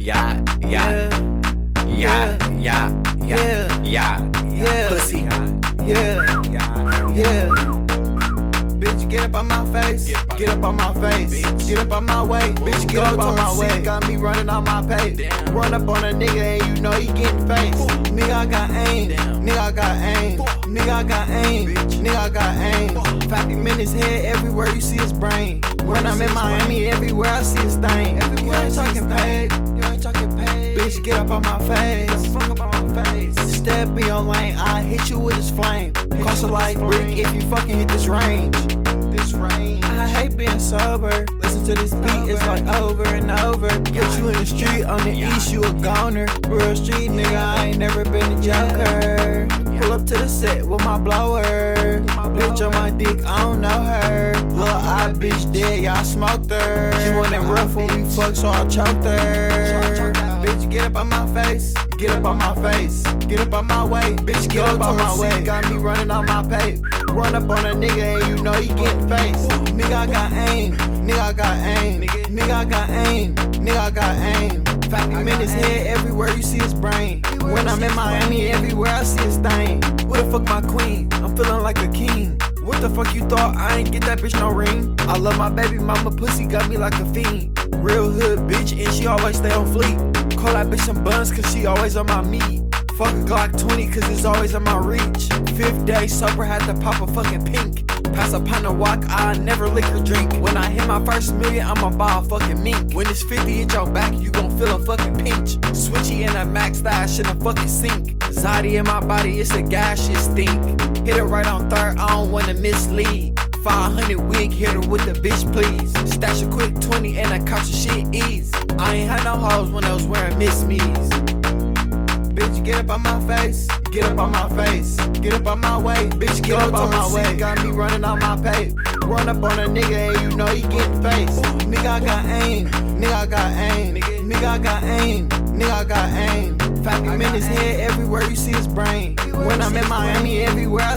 yeah, pussy, Bitch, get up on my face, get up on my face, get up on my way, bitch, get up on my way. Got me running on my page, run up on a nigga and you know he getting face. Nigga, I got aim, nigga, I got aim, nigga, I got aim, nigga, I got aim. 50 minutes head everywhere you see his brain. When I'm in Miami, everywhere I see his thing. You ain't talking paid, you ain't talking paid. Bitch, get up on my face, fuck up on my face. Step in your lane, I hit you with this flame. Cost a light brick if you fucking hit this range. I hate being sober. Listen to this beat, it's like over and over. Put you in the street on the east, you a goner. Real street nigga, I ain't never been a joker. Pull up to the set with my blower. Bitch on my dick, I don't know her. Little eye bitch dead, y'all smoked her. She wasn't rough when we fucked, so I choked her. Bitch, get up on my face, get up on my face, get up on my way. Bitch, get up on my way. Got me running on my page. Run up on a nigga and you know he getting face. Nigga, I got aim, nigga, I got aim, nigga, I got aim, nigga, I got aim. 50 minutes head everywhere you see his brain. When I'm in Miami, everywhere I see his thing. Who the fuck my queen? I'm feeling like a king. What the fuck you thought? I ain't get that bitch no ring. I love my baby mama, pussy got me like a fiend. Real hood bitch and she always stay on fleek. Call that bitch some buns cause she always on my meat. Fuck a Glock 20 cause it's always in my reach. 5th day sober, had to pop a fucking pink. Pass a pint of walk, I never liquor drink. When I hit my first million, I'ma buy a fucking mink. When it's 50 at your back, you gon' feel a fucking pinch. Switchy in a max stash in a fucking sink. Zodi in my body, it's a gaseous stink. Hit it right on third, I don't wanna mislead. 500 wig, hit her with the bitch please. Stash a quick 20 and I couch the shit ease. I ain't had no hoes when I was wearing Miss Me's. Bitch, get up on my face, get up on my face, get up on my way. Bitch, get up on my way. Got me running on my page. Run up on a nigga and you know he getting face. Nigga, I got aim, nigga, I got aim, nigga, I got aim, nigga, I got aim. 50 minutes head everywhere you see his brain. When I'm in Miami, everywhere I